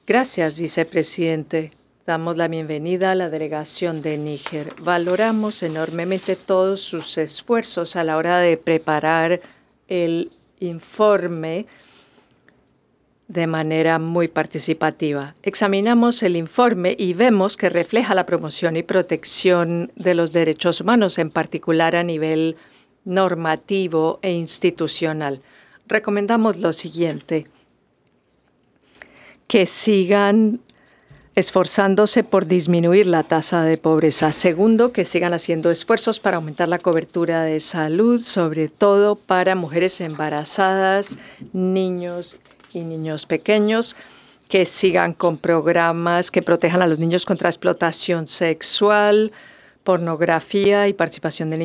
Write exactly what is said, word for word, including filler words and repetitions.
Gracias, vicepresidente. Damos la bienvenida a la delegación de Níger. Valoramos enormemente todos sus esfuerzos a la hora de preparar el informe de manera muy participativa. Examinamos el informe y vemos que refleja la promoción y protección de los derechos humanos, en particular a nivel normativo e institucional. Recomendamos lo siguiente: que sigan esforzándose por disminuir la tasa de pobreza. Segundo, que sigan haciendo esfuerzos para aumentar la cobertura de salud, sobre todo para mujeres embarazadas, niños y niños pequeños, que sigan con programas que protejan a los niños contra explotación sexual, pornografía y participación de niños